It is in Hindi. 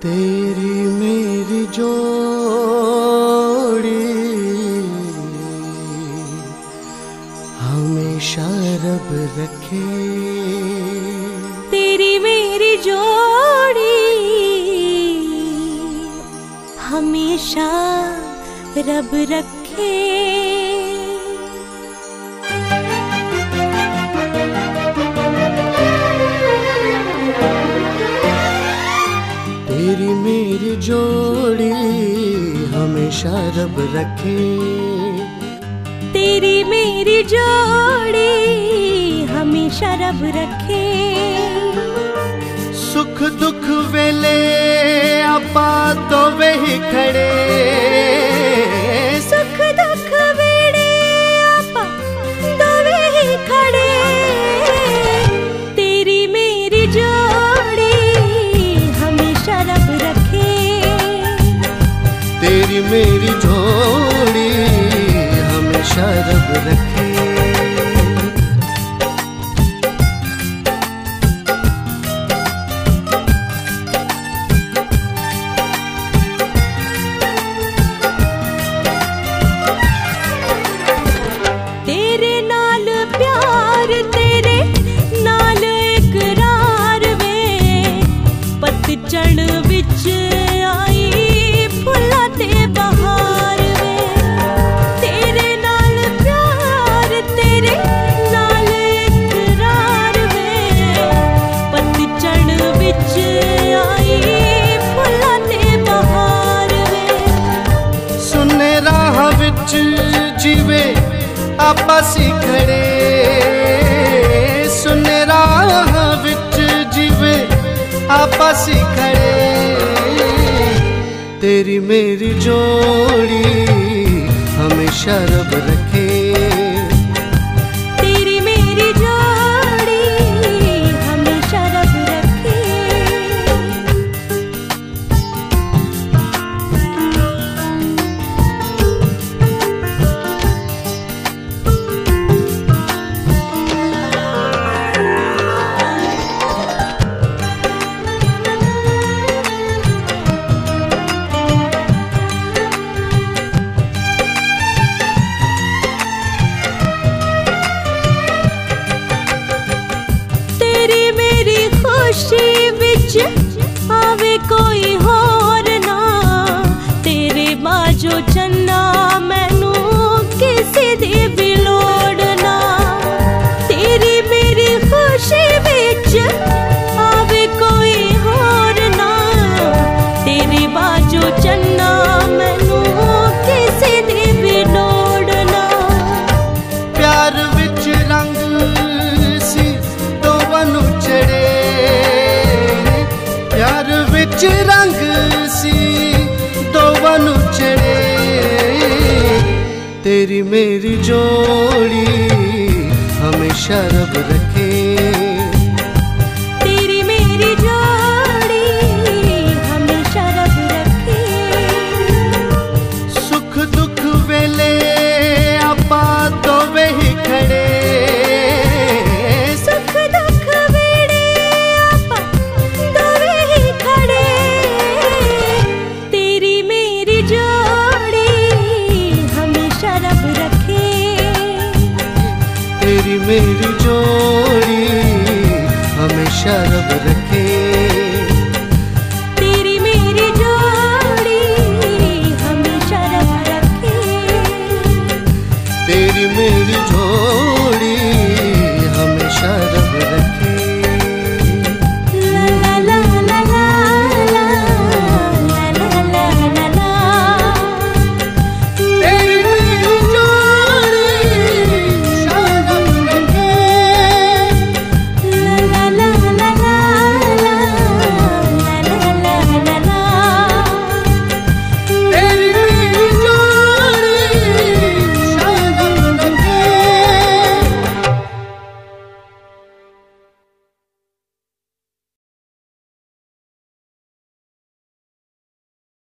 तेरी मेरी जोड़ी हमेशा रब रखे। तेरी मेरी जोड़ी हमेशा रब रखे। तेरी मेरी जोड़ी हमेशा रब रखे। तेरी मेरी जोड़ी हमेशा रब रखे। सुख दुख वेले आपा दोवे ही खड़े। सुख दुख वेले आपा दोवे ही खड़े। तेरी मेरी जोड़ी हमेशा रब रखे। तेरी मेरी जोड़ी हमेशा रब रखे। तेरे नाल प्यार तेरे नाल इकरार वे। पतझड़ विच आई फुल्लां ते बहार वे। तेरे नाल प्यार तेरे नाल इकरार वे। पतझड़ विच आई फुल्लां ते बहार वे। सुने राह विच जीवे आपा सी खड़े। सुने राह विच जीवे आपा सी खड़े। तेरी मेरी जोड़ी हमेशा रब रखे। तेरी मेरी जोड़ी हमेशा रब रखे। तेरी मेरी खुशी विच आवे कोई होर ना। तेरे बाजो चन्ना मैनू किसी दी भी लोड़ ना। तेरी मेरी खुशी विच आवे कोई होर ना। तेरे बाजो चन्ना मैनू किसी दी भी लोड़ ना। प्यार विच रंग सी दोवां नू चढ़े। प्यार विच रंग सी दोवां नू चढ़े। तेरी मेरी जोड़ी हमेशा रब रखे। तेरी मेरी जोड़ी हमेशा रब रखे। सुख दुख वेले आपा दोवे ही खड़े। सुख दुख वेले आपा दोवे ही खड़े। तेरी मेरी जोड़ी हमेशा रब रखे। तेरी मेरी जोड़ी